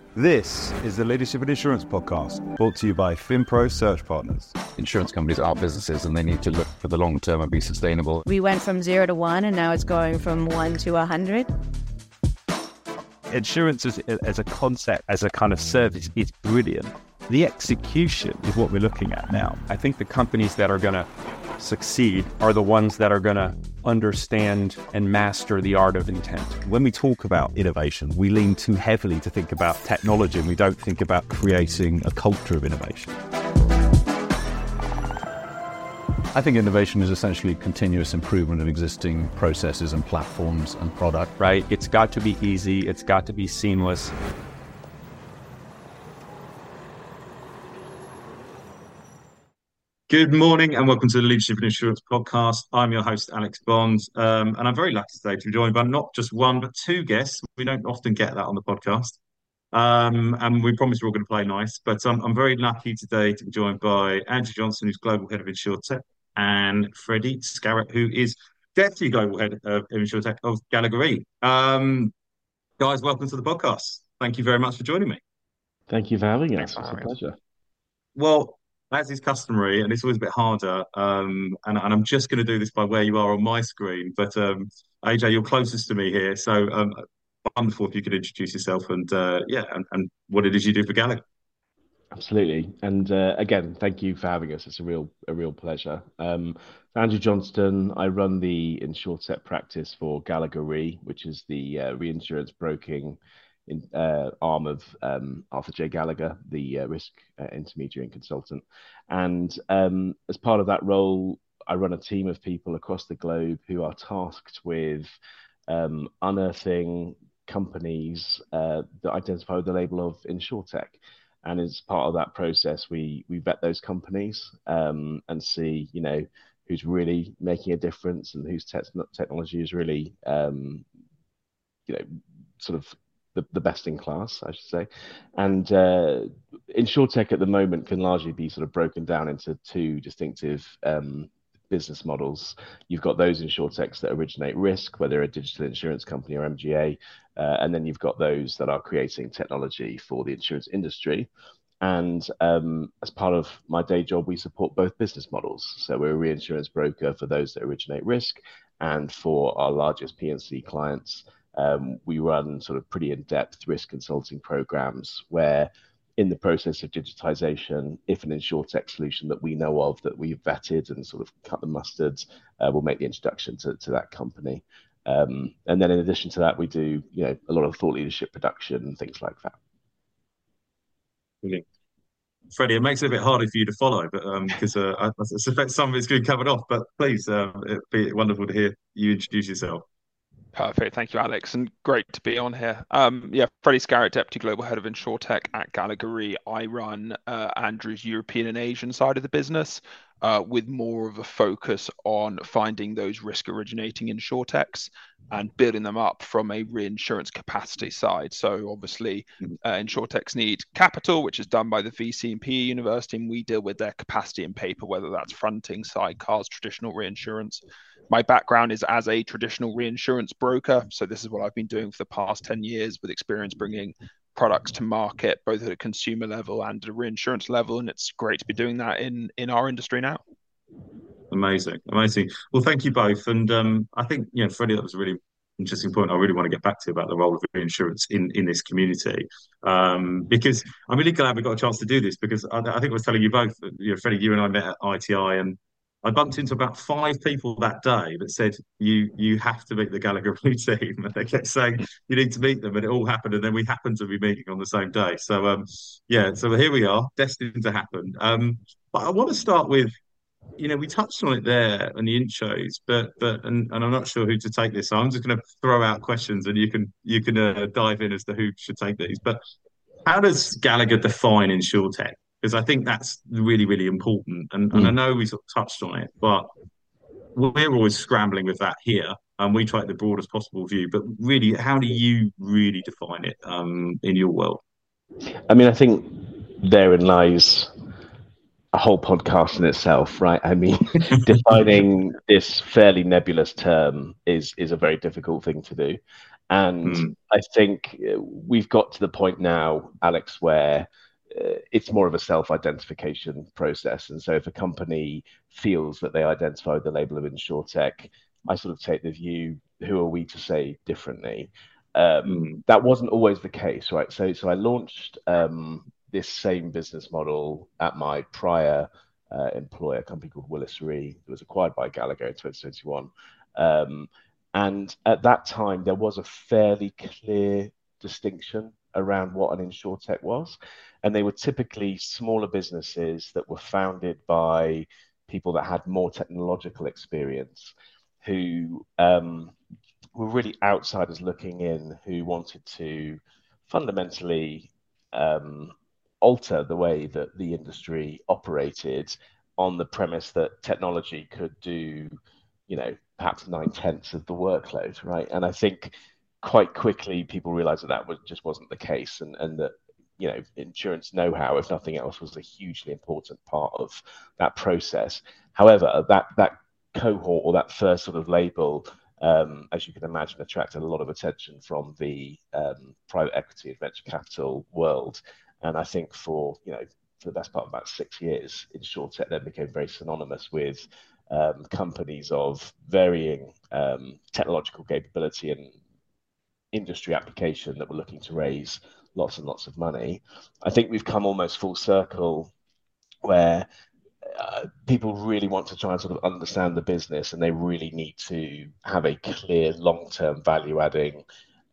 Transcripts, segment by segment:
This is the Leadership in Insurance podcast, brought to you by FinPro Search Partners. Insurance companies are businesses and they need to look for the long term and be sustainable. We went from 0 to 1 and now it's going from 1 to 100. Insurance as a concept, as a kind of service, is brilliant. The execution is what we're looking at now. I think the companies that are going to succeed are the ones that are going to understand and master the art of intent. When we talk about innovation, we lean too heavily to think about technology and we don't think about creating a culture of innovation. I think innovation is essentially continuous improvement of existing processes and platforms and product. Right? It's got to be easy. It's got to be seamless. Good morning and welcome to the Leadership in Insurance podcast. I'm your host, Alex Bond, and I'm very lucky today to be joined by not just one, but two guests. We don't often get that on the podcast, and we promise we're all going to play nice, but I'm very lucky today to be joined by Andrew Johnson, who's Global Head of InsurTech, and Freddie Scarrett, who is Deputy Global Head of InsurTech of Gallagher Re. Guys, welcome to the podcast. Thank you very much for joining me. Thank you for having us. It's a pleasure. Well, as is customary, and it's always a bit harder, and I'm just going to do this by where you are on my screen, but AJ, you're closest to me here, so wonderful if you could introduce yourself and what it is you do for Gallagher. Absolutely, and again, thank you for having us. It's a real pleasure. Andrew Johnston, I run the InsurTech practice for Gallagher Re, which is the reinsurance broking arm of Arthur J. Gallagher, the risk intermediary and consultant. And as part of that role, I run a team of people across the globe who are tasked with unearthing companies that identify with the label of InsurTech. And as part of that process, we vet those companies and see, who's really making a difference and whose technology is really, sort of the best in class, I should say. And InsurTech at the moment can largely be sort of broken down into two distinctive business models. You've got those InsurTechs that originate risk, whether a digital insurance company or MGA, and then you've got those that are creating technology for the insurance industry. And as part of my day job, we support both business models. So we're a reinsurance broker for those that originate risk, and for our largest P&C clients, we run sort of pretty in-depth risk consulting programs where, in the process of digitization, if an InsurTech solution that we know of that we've vetted and sort of cut the mustard, we'll make the introduction to that company. And then in addition to that, we do a lot of thought leadership production and things like that. Brilliant. Freddie, it makes it a bit harder for you to follow, but because I suspect some of it's going covered off. But please, it'd be wonderful to hear you introduce yourself. Perfect. Thank you, Alex, and great to be on here. Freddie Scarrett, Deputy Global Head of InsurTech at Gallagher Re. I run Andrew's European and Asian side of the business, with more of a focus on finding those risk-originating InsurTechs and building them up from a reinsurance capacity side. So obviously, InsurTechs need capital, which is done by the VC and PE University, and we deal with their capacity and paper, whether that's fronting, sidecars, traditional reinsurance. My background is as a traditional reinsurance broker. So this is what I've been doing for the past 10 years, with experience bringing products to market, both at a consumer level and at a reinsurance level. And it's great to be doing that in our industry now. Amazing. Well, thank you both. And I think, Freddie, that was a really interesting point I really want to get back to about the role of reinsurance in this community. Because I'm really glad we got a chance to do this, because I think I was telling you both, Freddie, you and I met at ITI, and I bumped into about 5 people that day that said, you have to meet the Gallagher Re team. And they kept saying, you need to meet them. And it all happened. And then we happened to be meeting on the same day. So, so here we are, destined to happen. But I want to start with, we touched on it there in the intros, but I'm not sure who to take this. So I'm just going to throw out questions and you can dive in as to who should take these. But how does Gallagher define InsurTech? Because I think that's really, really important. And I know we sort of touched on it, but we're always scrambling with that here. And we try the broadest possible view. But really, how do you really define it in your world? I mean, I think therein lies a whole podcast in itself, right? I mean, defining this fairly nebulous term is a very difficult thing to do. And I think we've got to the point now, Alex, where it's more of a self-identification process. And so if a company feels that they identify with the label of InsurTech, I sort of take the view, who are we to say differently? That wasn't always the case, right? So I launched this same business model at my prior employer, a company called Willis Re. It was acquired by Gallagher in 2021. And at that time, there was a fairly clear distinction around what an InsurTech was. And they were typically smaller businesses that were founded by people that had more technological experience, who were really outsiders looking in, who wanted to fundamentally alter the way that the industry operated on the premise that technology could do, perhaps 9/10 of the workload, right? And I think quite quickly people realized that just wasn't the case, and that insurance know-how, if nothing else, was a hugely important part of that process. However, that cohort, or that first sort of label, as you can imagine, attracted a lot of attention from the private equity and venture capital world. And I think for the best part of about 6 years, InsurTech then became very synonymous with companies of varying technological capability and industry application that were looking to raise lots and lots of money. I think we've come almost full circle, where people really want to try and sort of understand the business, and they really need to have a clear long-term value-adding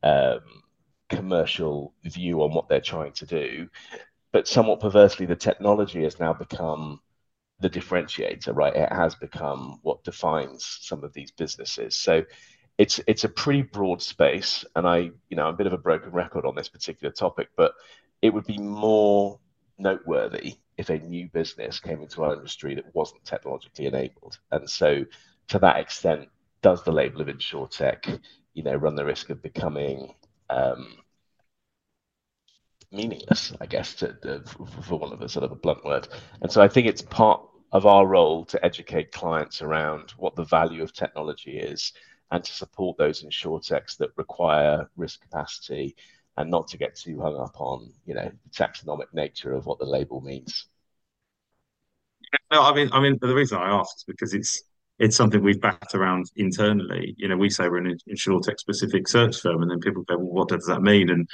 commercial view on what they're trying to do. But somewhat perversely, the technology has now become the differentiator, right? It has become what defines some of these businesses. So it's a pretty broad space, and I'm a bit of a broken record on this particular topic, but it would be more noteworthy if a new business came into our industry that wasn't technologically enabled. And so to that extent, does the label of InsurTech, run the risk of becoming meaningless, I guess, for want of a sort of a blunt word. And so I think it's part of our role to educate clients around what the value of technology is, and to support those InsurTechs that require risk capacity, and not to get too hung up on, the taxonomic nature of what the label means. No, I mean, the reason I ask is because it's something we've backed around internally. We say we're an InsurTech specific search firm, and then people go, well, what does that mean? And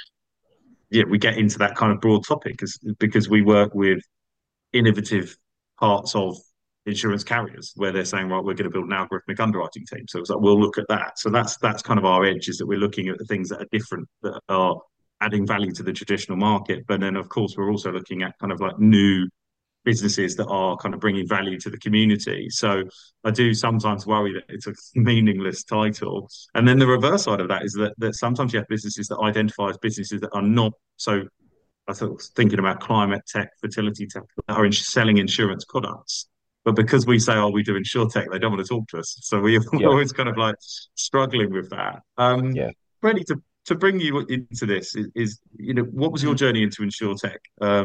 we get into that kind of broad topic because we work with innovative parts of insurance carriers where they're saying, right, we're going to build an algorithmic underwriting team. So it's like, we'll look at that. So that's kind of our edge, is that we're looking at the things that are different, that are adding value to the traditional market. But then, of course, we're also looking at kind of like new businesses that are kind of bringing value to the community. So I do sometimes worry that it's a meaningless title. And then the reverse side of that is that sometimes you have businesses that identify as businesses that are not. So I thought, thinking about climate tech, fertility tech, that are selling insurance products. But because we say, oh, we do InsurTech, they don't want to talk to us. So we're always kind of like struggling with that. Freddie, to bring you into this is what was your journey into InsurTech?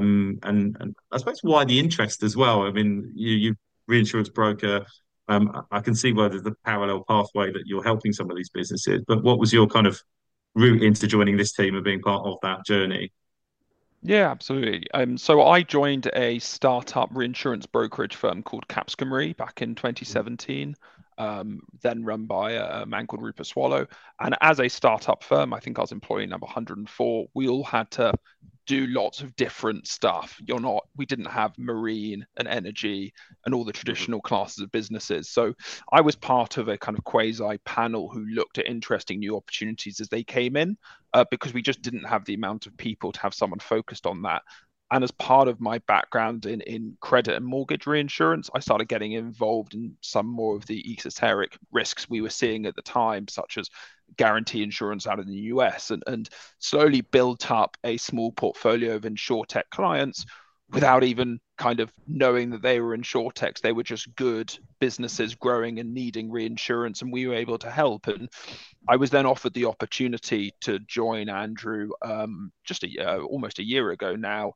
And I suppose why the interest as well? I mean, you reinsurance broker. I can see why there's the parallel pathway that you're helping some of these businesses. But what was your kind of route into joining this team and being part of that journey? Yeah, absolutely. So I joined a startup reinsurance brokerage firm called Capsicum Re back in 2017, then run by a man called Rupert Swallow. And as a startup firm, I think I was employee number 104. We all had to do lots of different stuff. We didn't have marine and energy and all the traditional classes of businesses. So I was part of a kind of quasi panel who looked at interesting new opportunities as they came in, because we just didn't have the amount of people to have someone focused on that. And as part of my background in credit and mortgage reinsurance, I started getting involved in some more of the esoteric risks we were seeing at the time, such as guarantee insurance out in the US, and slowly built up a small portfolio of InsurTech clients without even kind of knowing that they were InsurTechs. They were just good businesses growing and needing reinsurance, and we were able to help. And I was then offered the opportunity to join Andrew almost a year ago now,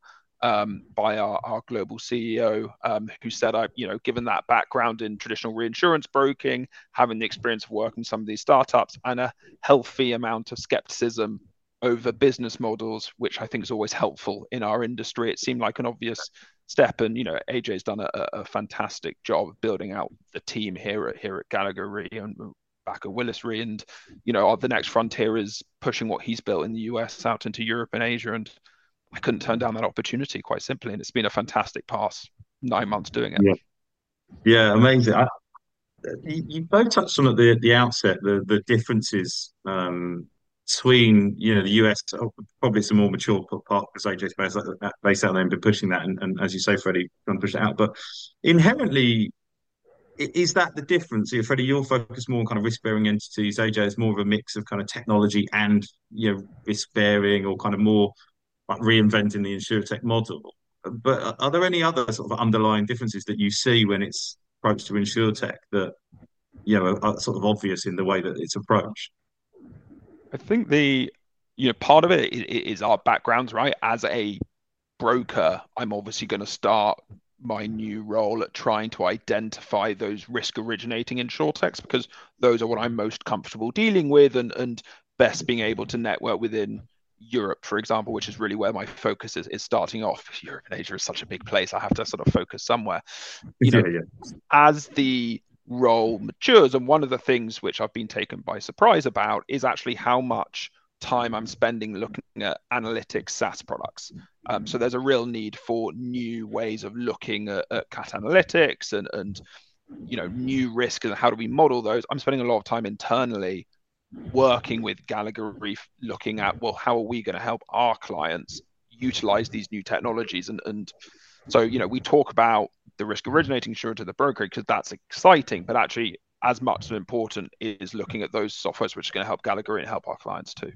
by our global CEO, who said, given that background in traditional reinsurance broking, having the experience of working with some of these startups, and a healthy amount of skepticism over business models, which I think is always helpful in our industry, it seemed like an obvious step. And AJ's done a fantastic job of building out the team here at Gallagher Re and back at Willis Re, and the next frontier is pushing what he's built in the US out into Europe and Asia, and I couldn't turn down that opportunity, quite simply, and it's been a fantastic past 9 months doing it. Yeah, amazing. You both touched on at the outset the differences between the US, probably some more mature part because AJ's based out there and been pushing that, and as you say, Freddie, trying to push it out. But inherently, is that the difference? Freddie, you're focused more on kind of risk-bearing entities. AJ is more of a mix of kind of technology and risk-bearing, or kind of more like reinventing the insurtech model. But are there any other sort of underlying differences that you see when it's approached to insurtech that are sort of obvious in the way that it's approached? I think part of it is our backgrounds, right? As a broker, I'm obviously going to start my new role at trying to identify those risk originating insurtechs, because those are what I'm most comfortable dealing with and best being able to network within Europe, for example, which is really where my focus is starting off. Europe and Asia is such a big place. I have to sort of focus somewhere. As the role matures, and one of the things which I've been taken by surprise about is actually how much time I'm spending looking at analytics SaaS products. So there's a real need for new ways of looking at cat analytics and new risk and how do we model those. I'm spending a lot of time internally working with Gallagher Re, looking at, well, how are we going to help our clients utilize these new technologies? And so, we talk about the risk originating insurance to the broker because that's exciting, but actually as much as important is looking at those softwares which are going to help Gallagher and help our clients too.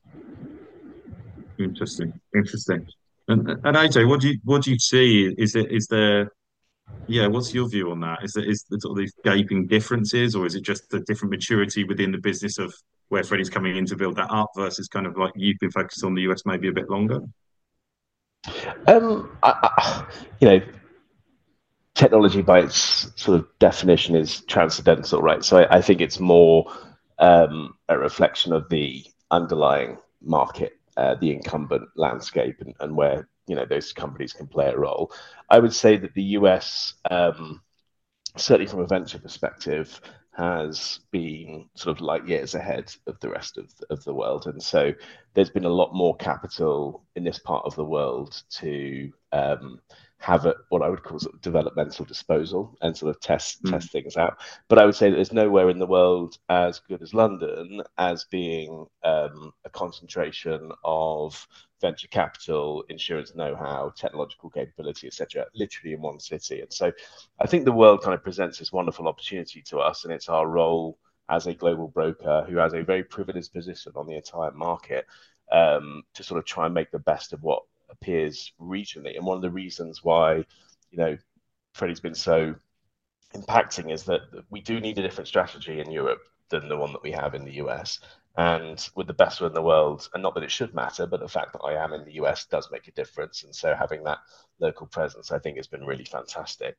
Interesting. And AJ, what do you see? Is there what's your view on that? Is there sort of these gaping differences, or is it just the different maturity within the business of where Freddie's coming in to build that up versus kind of like you've been focused on the US maybe a bit longer? Technology by its sort of definition is transcendental, right? So I think it's more a reflection of the underlying market, the incumbent landscape, and where those companies can play a role. I would say that the US, certainly from a venture perspective, has been sort of light years ahead of the rest of the world, and so there's been a lot more capital in this part of the world to have what I would call sort of developmental disposal and sort of test things out. But I would say that there's nowhere in the world as good as London as being a concentration of venture capital, insurance know-how, technological capability, etc., literally in one city. And so I think the world kind of presents this wonderful opportunity to us, and it's our role as a global broker who has a very privileged position on the entire market to sort of try and make the best of what appears regionally. And one of the reasons why Freddie's been so impacting is that we do need a different strategy in Europe than the one that we have in the US. And with the best one in the world, and not that it should matter, but the fact that I am in the US does make a difference. And so having that local presence, I think, has been really fantastic.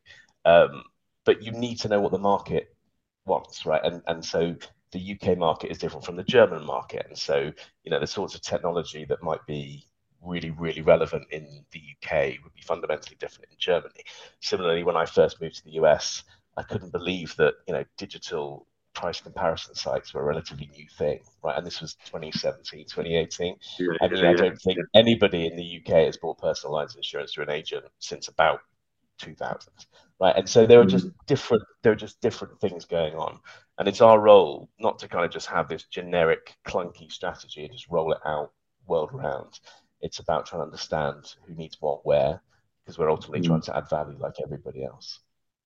But you need to know what the market wants, right? And so the UK market is different from the German market. And so, the sorts of technology that might be really, really relevant in the UK would be fundamentally different in Germany. Similarly, when I first moved to the US, I couldn't believe that, digital price comparison sites were a relatively new thing, right? And this was 2017, 2018. I don't think anybody in the UK has bought personal lines insurance through an agent since about 2000, right? And so there are just different things going on. And it's our role not to kind of just have this generic clunky strategy and just roll it out world round. It's about trying to understand who needs what where, because we're ultimately trying to add value like everybody else.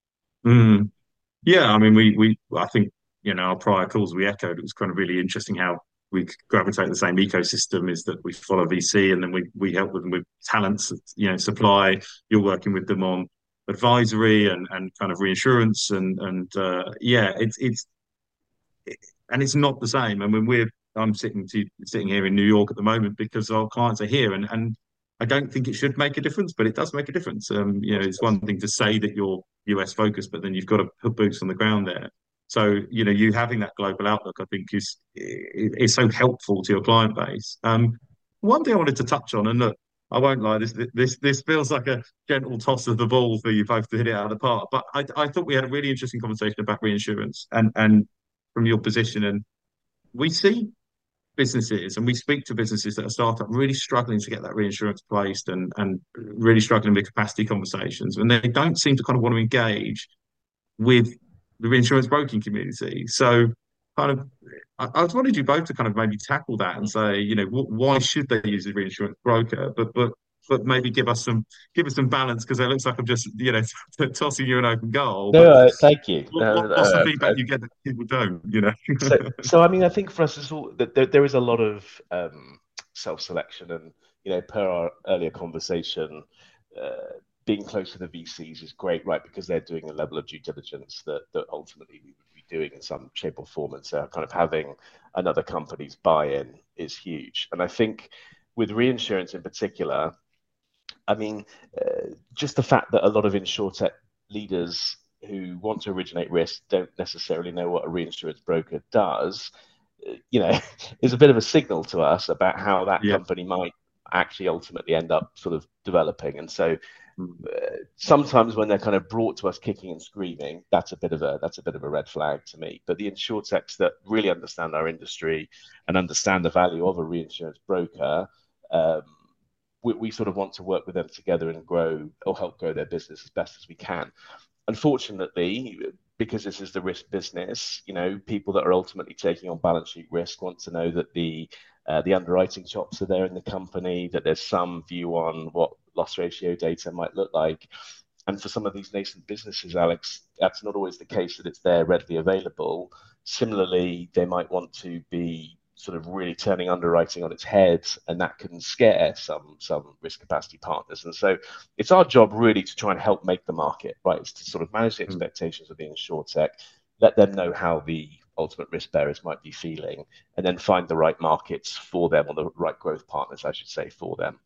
Yeah, I mean, I think, our prior calls we echoed, it was kind of really interesting how we gravitate the same ecosystem, is that we follow VC and then we help them with talents, supply. You're working with them on advisory and kind of reinsurance and it's not the same. I mean, I'm sitting here in New York at the moment because our clients are here, and I don't think it should make a difference, but it does make a difference. It's one thing to say that you're US focused, but then you've got to put boots on the ground there. So, you having that global outlook, I think is so helpful to your client base. One thing I wanted to touch on, and look, I won't lie, this feels like a gentle toss of the ball for you both to hit it out of the park. But I thought we had a really interesting conversation about reinsurance and from your position, and we see businesses and we speak to businesses that are startup really struggling to get that reinsurance placed and really struggling with capacity conversations, and they don't seem to kind of want to engage with the reinsurance broking community. So kind of I was wanted you both to kind of maybe tackle that and say, why should they use a reinsurance broker? But maybe give us some balance, because it looks like I'm just tossing you an open goal. No, But thank you. No, what's the feedback you get that people don't? So I mean, I think for us, it's all that there is a lot of self-selection, and per our earlier conversation, being close to the VCs is great, right? Because they're doing a level of due diligence that ultimately we would be doing in some shape or form, and so kind of having another company's buy-in is huge. And I think with reinsurance in particular, I mean, just the fact that a lot of insurtech leaders who want to originate risk don't necessarily know what a reinsurance broker does, is a bit of a signal to us about how that company might actually ultimately end up sort of developing. And so sometimes when they're kind of brought to us kicking and screaming, that's a bit of a red flag to me. But the insurtechs that really understand our industry and understand the value of a reinsurance broker, we sort of want to work with them together and grow or help grow their business as best as we can. Unfortunately, because this is the risk business, people that are ultimately taking on balance sheet risk want to know that the underwriting chops are there in the company, that there's some view on what loss ratio data might look like. And for some of these nascent businesses, Alex, that's not always the case that it's there readily available. Similarly, they might want to be sort of really turning underwriting on its head, and that can scare some risk capacity partners. And so it's our job really to try and help make the market, right? It's to sort of manage the expectations of the insurtech, let them know how the ultimate risk bearers might be feeling, and then find the right markets for them, or the right growth partners, I should say, for them.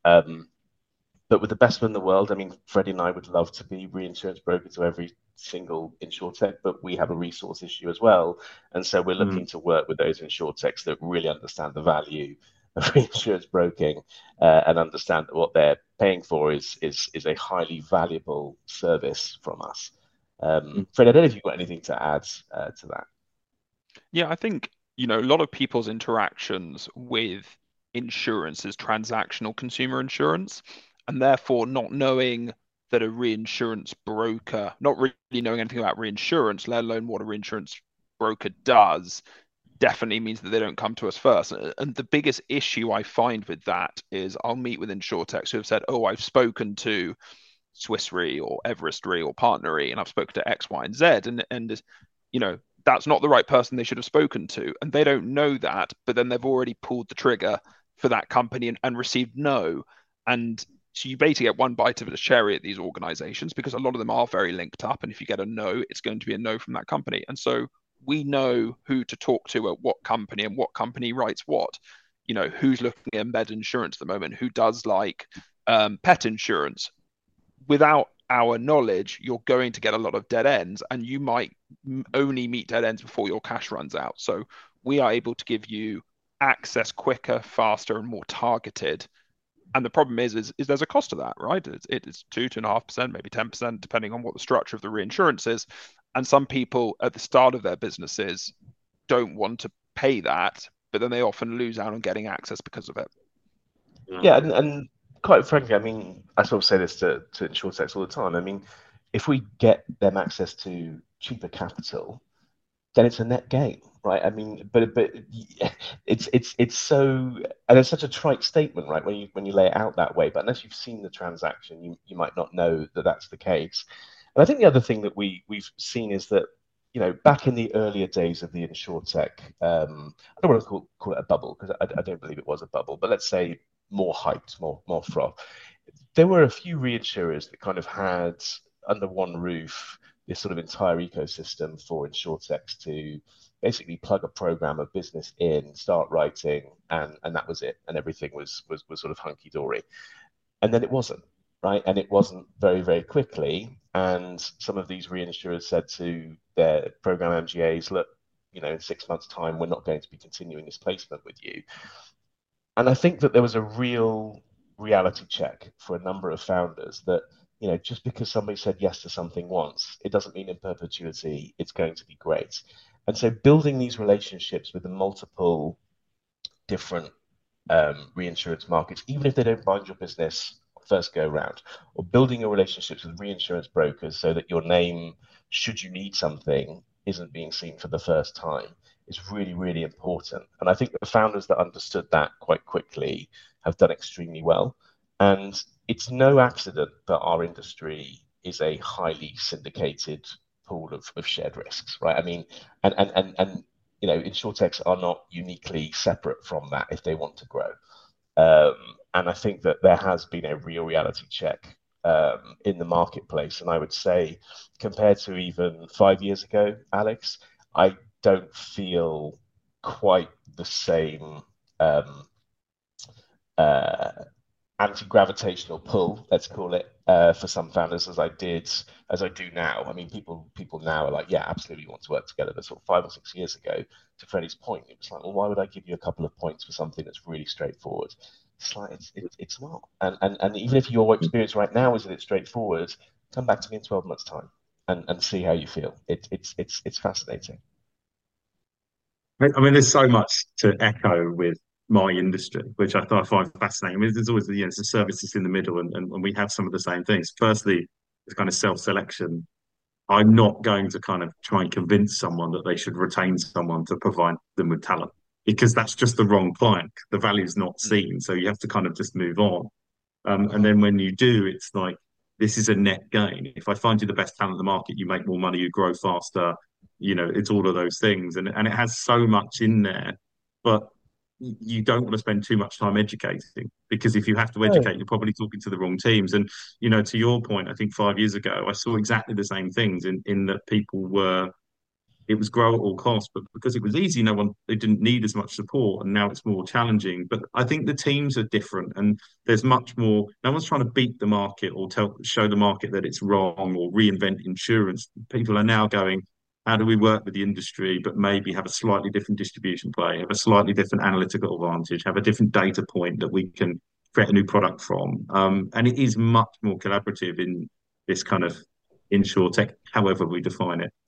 But with the best in the world, I mean, Freddie and I would love to be reinsurance broker to every single insurtech, but we have a resource issue as well. And so we're looking to work with those insurtechs that really understand the value of reinsurance broking and understand that what they're paying for is a highly valuable service from us. Fred, I don't know if you've got anything to add to that. Yeah, I think, a lot of people's interactions with insurance is transactional consumer insurance, and therefore not knowing that a reinsurance broker, not really knowing anything about reinsurance, let alone what a reinsurance broker does, definitely means that they don't come to us first. And the biggest issue I find with that is I'll meet with insurtechs who have said, oh, I've spoken to Swiss Re or Everest Re or Partner Re, and I've spoken to X, Y, and Z, and that's not the right person they should have spoken to. And they don't know that, but then they've already pulled the trigger for that company and received no. And so you basically get one bite of the cherry at these organizations, because a lot of them are very linked up. And if you get a no, it's going to be a no from that company. And so we know who to talk to at what company and what company writes what. Who's looking at embed insurance at the moment, who does like pet insurance. Without our knowledge, you're going to get a lot of dead ends, and you might only meet dead ends before your cash runs out. So we are able to give you access quicker, faster, and more targeted. And the problem is there's a cost to that, right? It's 2.5%, maybe 10%, depending on what the structure of the reinsurance is. And some people at the start of their businesses don't want to pay that, but then they often lose out on getting access because of it. Yeah, and quite frankly, I mean, I sort of say this to insurtechs all the time. I mean, if we get them access to cheaper capital, then it's a net gain, right? I mean, but it's so, and it's such a trite statement, right? When you lay it out that way, but unless you've seen the transaction, you might not know that that's the case. And I think the other thing that we've seen is that, back in the earlier days of the insurtech, I don't want to call it a bubble, because I don't believe it was a bubble, but let's say more hyped, more froth. There were a few reinsurers that kind of had under one roof this sort of entire ecosystem for insurtechs to basically plug a program of business in, start writing, and that was it, and everything was sort of hunky dory. And then it wasn't, right? And it wasn't very, very quickly. And some of these reinsurers said to their program MGAs, look, in 6 months' time, we're not going to be continuing this placement with you. And I think that there was a real reality check for a number of founders that, just because somebody said yes to something once, it doesn't mean in perpetuity it's going to be great. And so building these relationships with the multiple different reinsurance markets, even if they don't bind your business first go round, or building your relationships with reinsurance brokers so that your name, should you need something, isn't being seen for the first time, is really, really important. And I think the founders that understood that quite quickly have done extremely well. And it's no accident that our industry is a highly syndicated pool of shared risks, right? I mean, and insurtechs are not uniquely separate from that if they want to grow. And I think that there has been a real reality check in the marketplace. And I would say, compared to even 5 years ago, Alex, I don't feel quite the same anti-gravitational pull, let's call it, for some founders as I do now. I mean, people now are like, yeah, absolutely want to work together. But sort of 5 or 6 years ago, to Freddie's point, it was like, well, why would I give you a couple of points for something that's really straightforward? It's like it's not. And even if your experience right now is that it's straightforward, come back to me in 12 months' time and see how you feel. It's fascinating. I mean, there's so much to echo with my industry, which I find fascinating. I mean, there's always the services in the middle, and we have some of the same things. Firstly, it's kind of self-selection. I'm not going to kind of try and convince someone that they should retain someone to provide them with talent, because that's just the wrong client. The value's not seen, so you have to kind of just move on. And then when you do, it's like, this is a net gain. If I find you the best talent in the market, you make more money, you grow faster. It's all of those things, and it has so much in there, but you don't want to spend too much time educating, because if you have to educate, you're probably talking to the wrong teams. And to your point, I think 5 years ago, I saw exactly the same things in that it was grow at all costs, but because it was easy, they didn't need as much support, and now it's more challenging. But I think the teams are different, and there's much more. No one's trying to beat the market or show the market that it's wrong or reinvent insurance. People are now going, how do we work with the industry, but maybe have a slightly different distribution play, have a slightly different analytical advantage, have a different data point that we can create a new product from. And it is much more collaborative in this kind of insurtech, however we define it.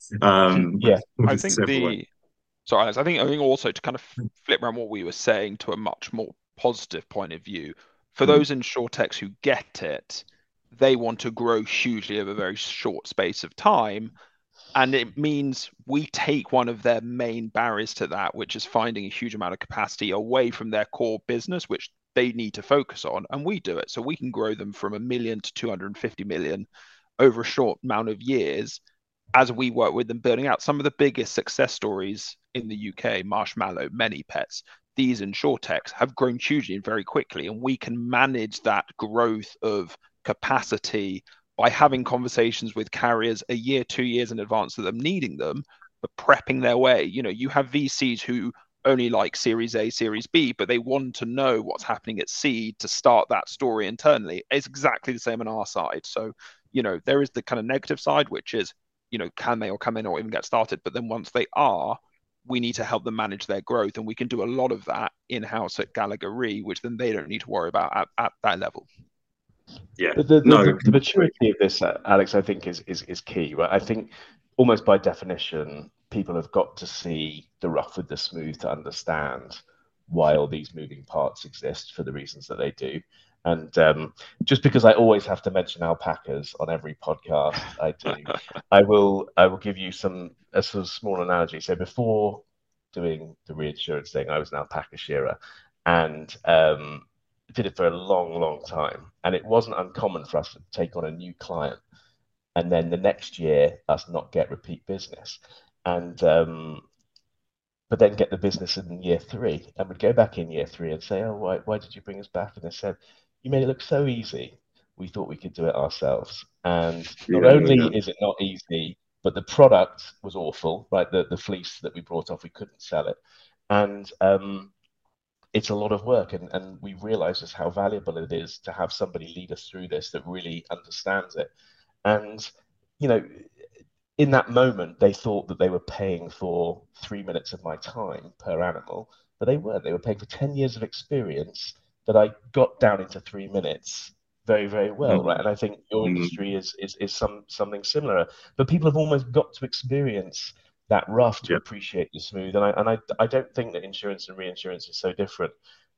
I think Alex, I think also to kind of flip around what we were saying to a much more positive point of view, for those insurtechs who get it, they want to grow hugely over a very short space of time. And it means we take one of their main barriers to that, which is finding a huge amount of capacity away from their core business, which they need to focus on. And we do it. So we can grow them from 1 million to 250 million over a short amount of years as we work with them building out. Some of the biggest success stories in the UK, Marshmallow, ManyPets, these insurtechs have grown hugely and very quickly. And we can manage that growth of capacity by having conversations with carriers a year, 2 years in advance of them needing them, but prepping their way. You have VCs who only like Series A, Series B, but they want to know what's happening at seed to start that story internally. It's exactly the same on our side. So, there is the kind of negative side, which is, can they or come in or even get started? But then once they are, we need to help them manage their growth. And we can do a lot of that in-house at Gallagher Re, which then they don't need to worry about at that level. Yeah, the maturity of this, Alex, I think is key, right? I think almost by definition, people have got to see the rough with the smooth to understand why all these moving parts exist for the reasons that they do. And just because I always have to mention alpacas on every podcast I do, I will give you a sort of small analogy. So before doing the reinsurance thing, I was an alpaca shearer, and did it for a long, long time. And it wasn't uncommon for us to take on a new client and then the next year us not get repeat business. And but then get the business in year 3. And we'd go back in year 3 and say, oh, why did you bring us back? And they said, you made it look so easy. We thought we could do it ourselves. And not only is it not easy, but the product was awful, right? The fleece that we brought off, we couldn't sell it. And it's a lot of work, and we realize just how valuable it is to have somebody lead us through this that really understands it. And, you know, in that moment, they thought that they were paying for 3 minutes of my time per animal, but they weren't. They were paying for 10 years of experience that I got down into 3 minutes very, very well, right? And I think your industry is something similar, but people have almost got to experience that rough to appreciate the smooth. And I don't think that insurance and reinsurance is so different.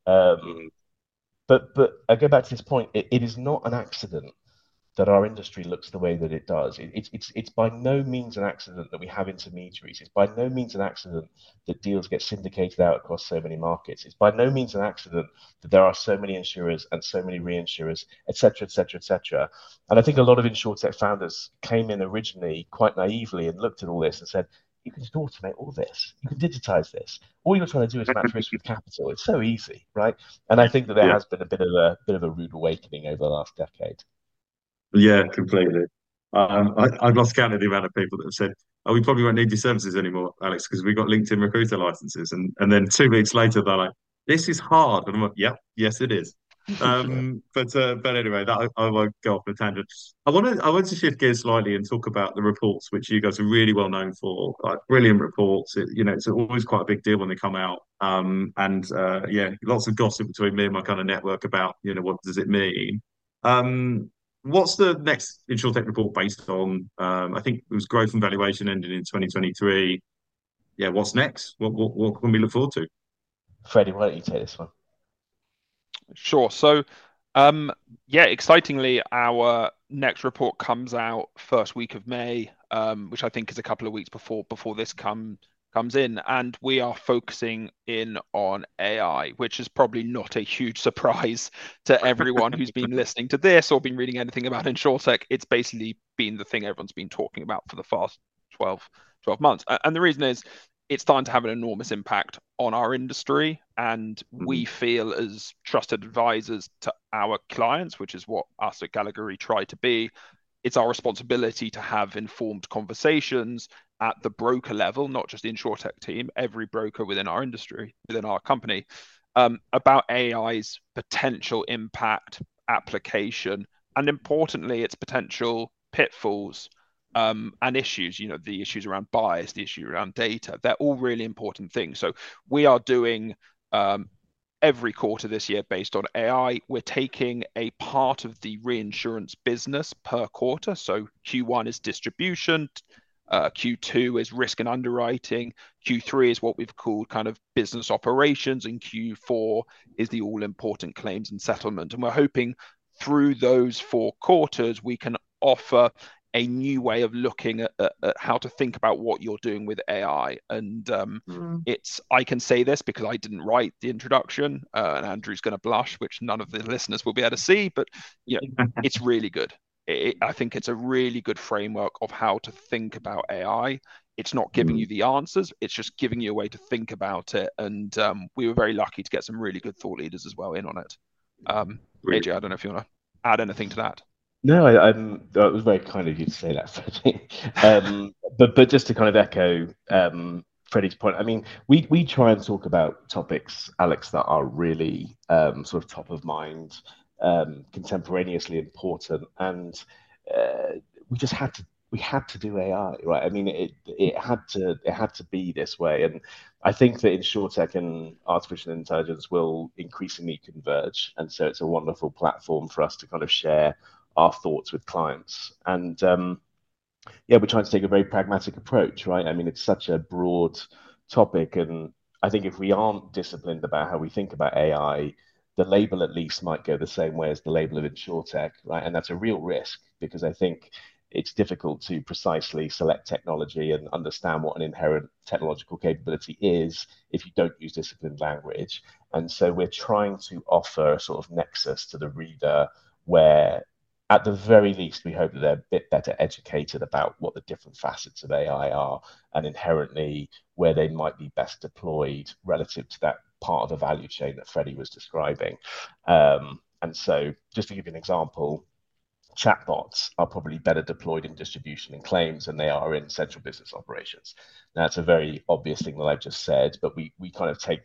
But I go back to this point. It is not an accident that our industry looks the way that it does. It's by no means an accident that we have intermediaries. It's by no means an accident that deals get syndicated out across so many markets. It's by no means an accident that there are so many insurers and so many reinsurers, et cetera, et cetera, et cetera. And I think a lot of InsurTech founders came in originally quite naively and looked at all this and said, you can just automate all this. You can digitize this. All you're trying to do is match risk with capital. It's so easy, right? And I think that there has been a bit of a rude awakening over the last decade. Yeah, completely. I've lost count of the amount of people that have said, "Oh, we probably won't need your services anymore, Alex, because we've got LinkedIn recruiter licenses." And then 2 weeks later, they're like, "This is hard," and I'm like, "Yep, yes, it is." But anyway, that I won't go off on a tangent. I want to shift gears slightly and talk about the reports, which you guys are really well known for, like brilliant reports. It's always quite a big deal when they come out. Yeah, lots of gossip between me and my kind of network about what does it mean. What's the next InsurTech report based on? I think it was growth and valuation ended in 2023. Yeah, what's next? What can we look forward to? Freddie, why don't you take this one? Sure. So, yeah, excitingly, our next report comes out first week of May, which I think is a couple of weeks before this comes in, and we are focusing in on AI, which is probably not a huge surprise to everyone who's been listening to this or been reading anything about InsurTech. It's basically been the thing everyone's been talking about for the past 12 months. And the reason is it's starting to have an enormous impact on our industry. And we feel as trusted advisors to our clients, which is what us at Gallagher try to be, it's our responsibility to have informed conversations at the broker level, not just the InsurTech team, every broker within our industry, within our company, about AI's potential impact, application, and importantly, its potential pitfalls and issues, the issues around bias, the issue around data. They're all really important things. So we are doing every quarter this year based on AI. We're taking a part of the reinsurance business per quarter. So Q1 is distribution, Q2 is risk and underwriting, Q3 is what we've called kind of business operations, and Q4 is the all-important claims and settlement. And we're hoping through those 4 quarters, we can offer a new way of looking at how to think about what you're doing with AI. And I can say this because I didn't write the introduction, and Andrew's going to blush, which none of the listeners will be able to see, but it's really good. I think it's a really good framework of how to think about AI. It's not giving you the answers, it's just giving you a way to think about it. And we were very lucky to get some really good thought leaders as well in on it. AJ, I don't know if you want to add anything to that. No, it was very kind of you to say that, Freddie. But just to kind of echo Freddie's point, I mean, we try and talk about topics, Alex, that are really sort of top of mind, contemporaneously important, and we just had to do AI, right? I mean, it had to be this way, and I think that InsurTech and artificial intelligence will increasingly converge, and so it's a wonderful platform for us to kind of share our thoughts with clients. And we're trying to take a very pragmatic approach, right? I mean, it's such a broad topic, and I think if we aren't disciplined about how we think about AI, the label at least might go the same way as the label of InsurTech, right? And that's a real risk, because I think it's difficult to precisely select technology and understand what an inherent technological capability is if you don't use disciplined language. And so we're trying to offer a sort of nexus to the reader where, at the very least, we hope that they're a bit better educated about what the different facets of AI are, and inherently where they might be best deployed relative to that part of the value chain that Freddie was describing. And so, just to give you an example, chatbots are probably better deployed in distribution and claims than they are in central business operations. Now, it's a very obvious thing that I've just said, but we kind of take that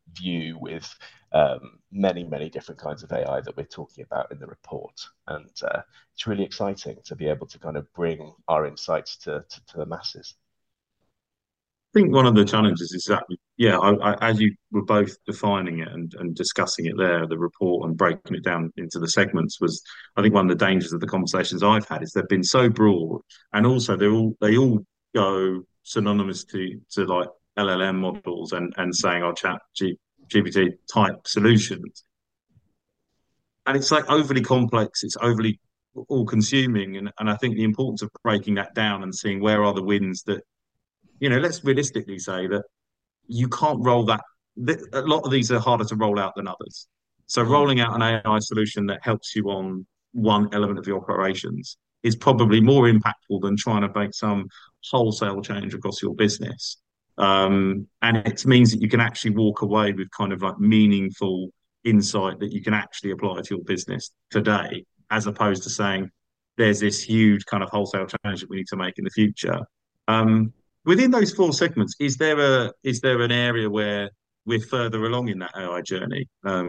view with many, many different kinds of AI that we're talking about in the report. And it's really exciting to be able to kind of bring our insights to the masses. I think one of the challenges is that, yeah, as you were both defining it and discussing it there, the report and breaking it down into the segments was, I think one of the dangers of the conversations I've had is they've been so broad, and also they all go synonymous to like LLM models and saying our GPT type solutions, and it's like overly complex, it's overly all consuming, and I think the importance of breaking that down and seeing where are the wins that, let's realistically say that you can't roll that. A lot of these are harder to roll out than others. So rolling out an AI solution that helps you on one element of your operations is probably more impactful than trying to make some wholesale change across your business. And it means that you can actually walk away with kind of like meaningful insight that you can actually apply to your business today, as opposed to saying there's this huge kind of wholesale change that we need to make in the future. Within those four segments, is there an area where we're further along in that AI journey?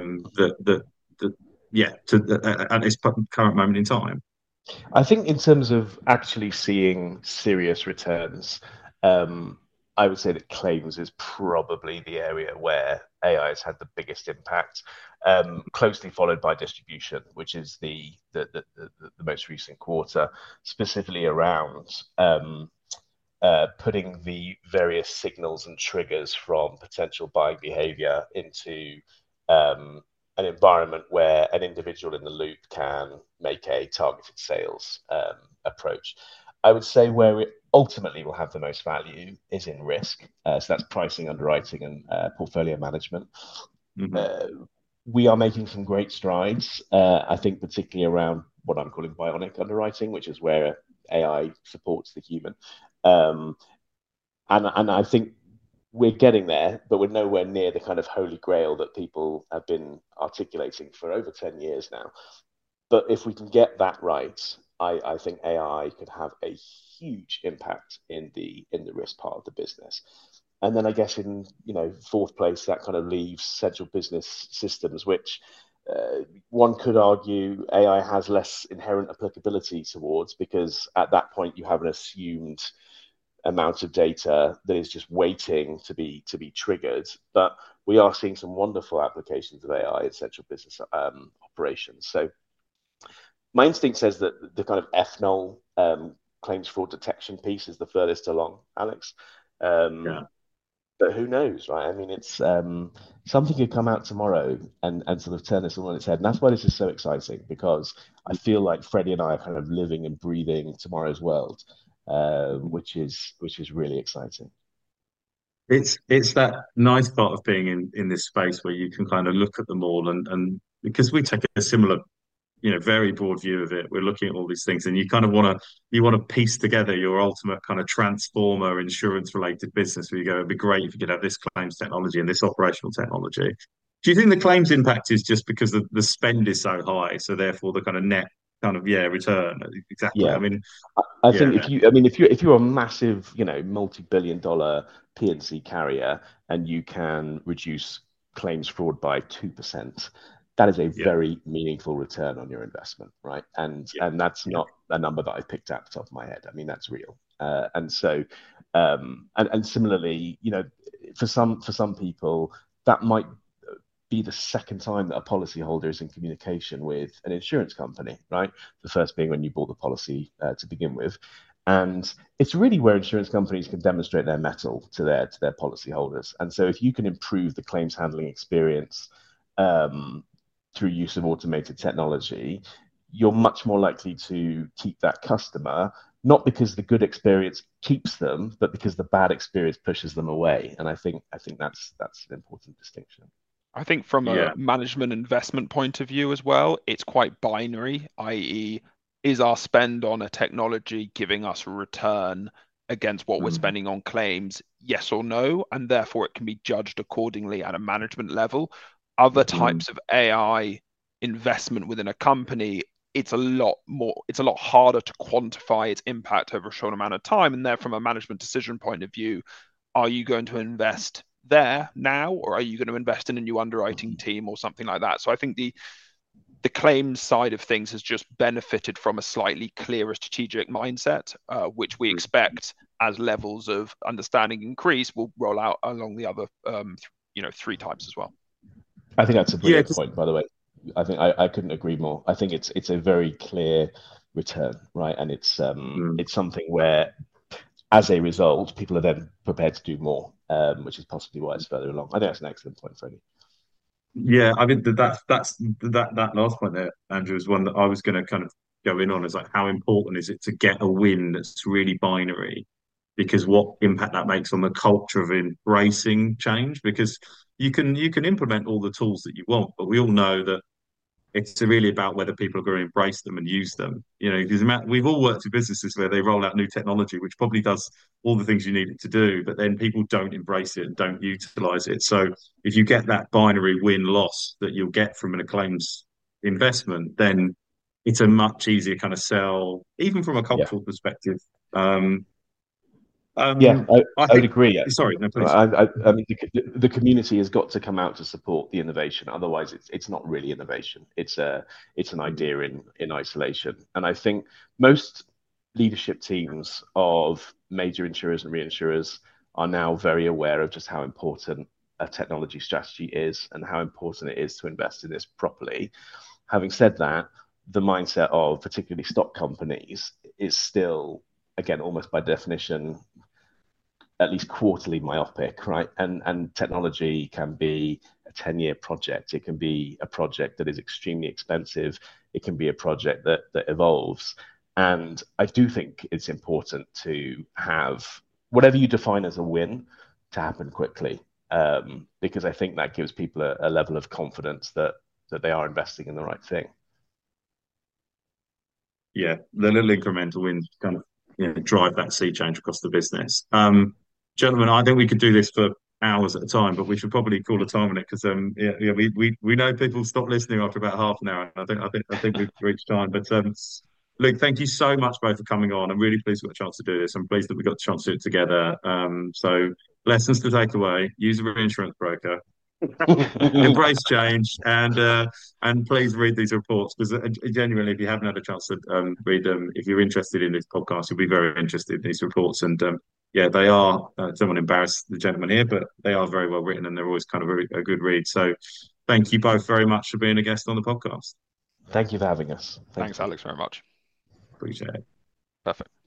At this current moment in time. I think in terms of actually seeing serious returns, I would say that claims is probably the area where AI has had the biggest impact, closely followed by distribution, which is the most recent quarter, specifically around putting the various signals and triggers from potential buying behavior into an environment where an individual in the loop can make a targeted sales approach. I would say where it ultimately will have the most value is in risk. So that's pricing, underwriting, and portfolio management. Mm-hmm. We are making some great strides, I think, particularly around what I'm calling bionic underwriting, which is where AI supports the human. And I think we're getting there, but we're nowhere near the kind of holy grail that people have been articulating for over 10 years now. But if we can get that right, I think AI could have a huge impact in the risk part of the business. And then I guess in fourth place, that kind of leaves central business systems, which one could argue AI has less inherent applicability towards, because at that point you have an assumed amount of data that is just waiting to be triggered. But we are seeing some wonderful applications of AI in central business operations. So my instinct says that the kind of FNOL claims fraud detection piece is the furthest along, Alex. Yeah. But who knows, right? I mean, it's something could come out tomorrow and sort of turn this all on its head. And that's why this is so exciting, because I feel like Freddie and I are kind of living and breathing tomorrow's world, which is really exciting. It's that nice part of being in this space where you can kind of look at them all, and because we take a similar, very broad view of it. We're looking at all these things, and you kind of want to piece together your ultimate kind of transformer insurance related business, where you go, it'd be great if you could have this claims technology and this operational technology. Do you think the claims impact is just because the spend is so high, so therefore the kind of net kind of return? Exactly. Yeah. I mean, I think if you're a massive, multi-billion-dollar P&C carrier and you can reduce claims fraud by 2%, that is a very meaningful return on your investment, right? And that's not a number that I picked out the top of my head. I mean, that's real. And so, and similarly, for some people, that might be the second time that a policyholder is in communication with an insurance company, right? The first being when you bought the policy to begin with. And it's really where insurance companies can demonstrate their mettle to their policyholders. And so if you can improve the claims handling experience through use of automated technology, you're much more likely to keep that customer, not because the good experience keeps them, but because the bad experience pushes them away. And I think that's an important distinction. I think from a management investment point of view as well, it's quite binary, i.e., is our spend on a technology giving us a return against what we're spending on claims, yes or no, and therefore it can be judged accordingly at a management level. Other types of AI investment within a company, it's a lot harder to quantify its impact over a short amount of time. And there, from a management decision point of view, are you going to invest there now, or are you going to invest in a new underwriting team or something like that? So I think the claims side of things has just benefited from a slightly clearer strategic mindset, which we expect as levels of understanding increase will roll out along the other, 3 types as well. I think that's a brilliant point, by the way. I think I couldn't agree more. I think it's a very clear return, right? And it's something where, as a result, people are then prepared to do more, which is possibly why it's further along. I think that's an excellent point, Freddie. Yeah, I mean that last point there, Andrew, is one that I was going to kind of go in on. Is like, how important is it to get a win that's really binary, because what impact that makes on the culture of embracing change. Because you can implement all the tools that you want, but we all know that it's really about whether people are going to embrace them and use them. Because we've all worked with businesses where they roll out new technology, which probably does all the things you need it to do, but then people don't embrace it and don't utilize it. So if you get that binary win-loss that you'll get from a claims investment, then it's a much easier kind of sell, even from a cultural perspective. I would agree. Sorry, no, please. I mean, the community has got to come out to support the innovation. Otherwise, it's not really innovation. It's an idea in isolation. And I think most leadership teams of major insurers and reinsurers are now very aware of just how important a technology strategy is and how important it is to invest in this properly. Having said that, the mindset of particularly stock companies is still, again, almost by definition, at least quarterly myopic, right? And technology can be a 10-year project. It can be a project that is extremely expensive. It can be a project that evolves. And I do think it's important to have whatever you define as a win to happen quickly, because I think that gives people a level of confidence that they are investing in the right thing. Yeah, the little incremental wins kind of drive that sea change across the business. Gentlemen, I think we could do this for hours at a time, but we should probably call a time on it, because we know people stop listening after about half an hour. I think we've reached time. But Luke, thank you so much both for coming on. I'm really pleased we got a chance to do this. I'm pleased that we got the chance to do it together. So lessons to take away: use a reinsurance broker, embrace change, and please read these reports, because genuinely, if you haven't had a chance to read them, if you're interested in this podcast, you'll be very interested in these reports. And they are. Don't want to embarrass the gentleman here, but they are very well written, and they're always kind of a good read. So, thank you both very much for being a guest on the podcast. Thank you for having us. Thanks, Alex, very much. Appreciate it. Perfect.